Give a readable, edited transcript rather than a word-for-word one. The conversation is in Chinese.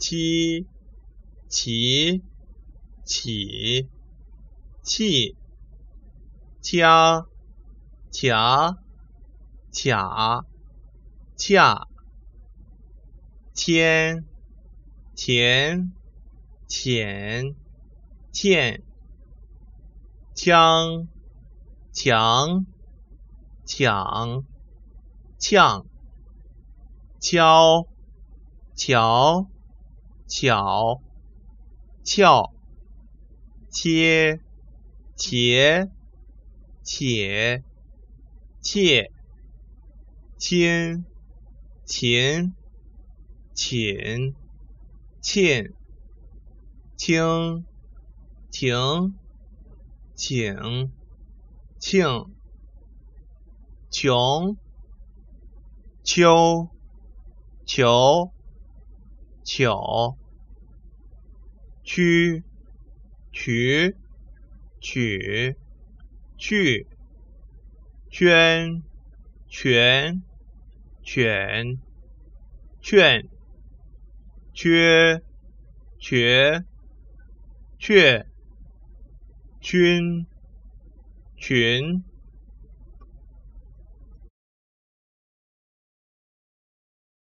七，齐，起，气，掐，卡，卡，恰，牵，钱，浅，欠，枪，强，抢，呛，敲，瞧，巧，翘，切，且，且，切，亲，勤，寝，欠，清，停，请，庆，穷，秋，求，糗，曲，曲，取，去，圈，全，犬，劝，缺，瘸，却，均，群，